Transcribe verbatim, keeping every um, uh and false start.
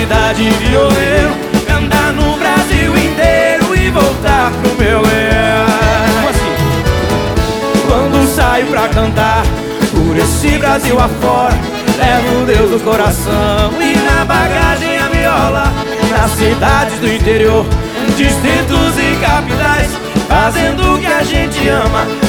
cidade violeiro, andar no Brasil inteiro e voltar pro meu lar. Como assim? Quando saio pra cantar por esse Brasil afora, levo Deus no coração e na bagagem a viola. Nas cidades do interior, distritos e capitais, fazendo o que a gente ama,